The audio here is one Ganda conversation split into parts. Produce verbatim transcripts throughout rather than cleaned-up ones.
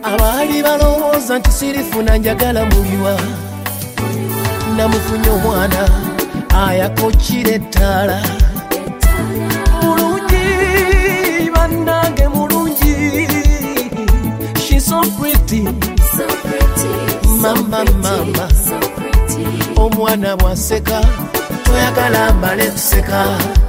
Abali balowooza nti sirifuna njagala muliwa namufunye omwana ayakokkira ettaala mulungi bannange mulungi she's so pretty so pretty mama mama so pretty omwana bwaseka toyagala amale kuseka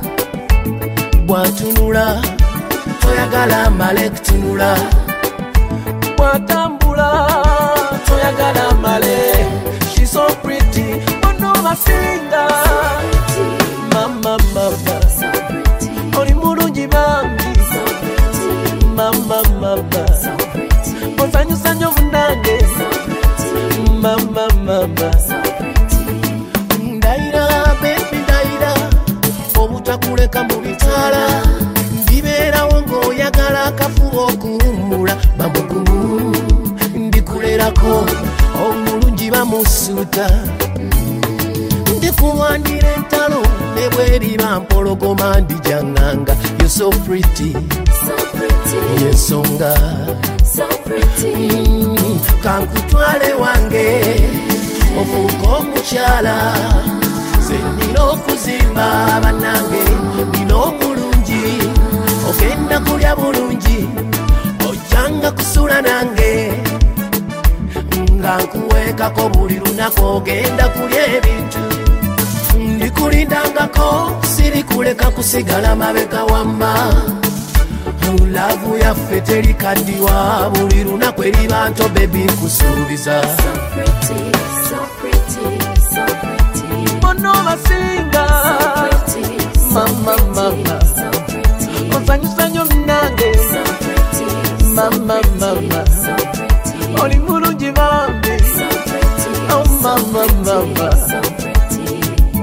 bwatunula toyagala amale kutunula bwatambula toyagala amale she's so pretty ono basinga mama mama so pretty oli mulungi bambi so pretty mama mama so pretty osanyusa nnyo munange so pretty mama mama so pretty ndaira baby ndaira obutakuleka mu bitala ndibeerawo ng'oyagala akafuba okuwummula bamugumu ndikulerako omulungi bamusuuta ndikulwanira entalo ne bweriba mpologoma ndijaŋŋanga you're so pretty so pretty yensonga so pretty Mm, kankutwale wange ofuuka omukyala ze nnina okuzimba bannange nina omulungi ogenda kulya bulungi ojjanga kusula nange nga nkuweekako buli lunaku ogenda kulya ebintu ndikulindangako sirikuleka kusigala mabega wamma laavu yaffe terikaddiwa buli lunaku eriba nto bebi nkusuubiza so pretty so pretty so pretty bono basinga pretty mama mama so pretty onsanyusa nnyo munange so pretty mama mama so pretty oli mulungi bambi so pretty oh mama mama so pretty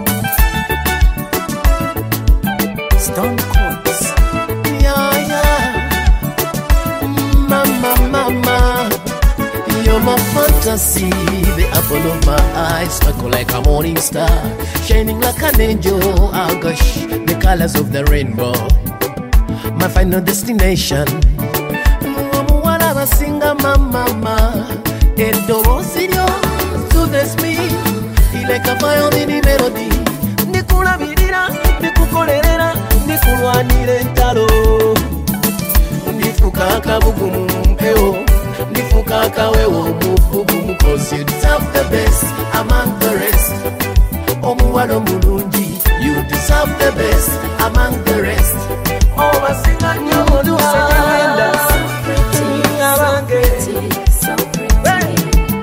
Stone Courts yeah yeah mama mama you're my fantasy the apple of my eyes sparkle like a morning star shining like an angel oh gosh the colors of the rainbow my final destination omuwala basinga mama eddoboozi lyo soothes me like a violin melody ndikulabirira ndikukolerera ndikulwanira entalo ndifuka akabugu mu mpewo ndifuka akawewo mu bbugumu cause you deserve the best among the rest omuwala omulungi you deserve the best among the rest obasinga nnyo olusenyewenda abange so pretty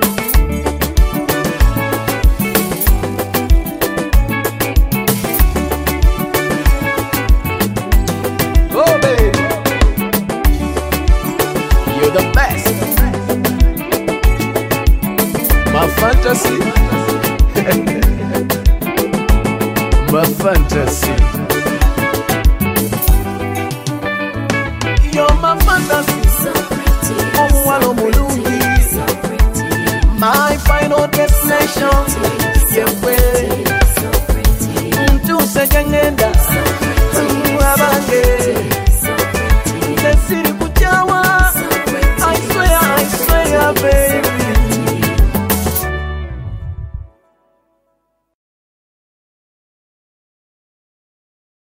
oh baby you're the best my fantasy my fantasy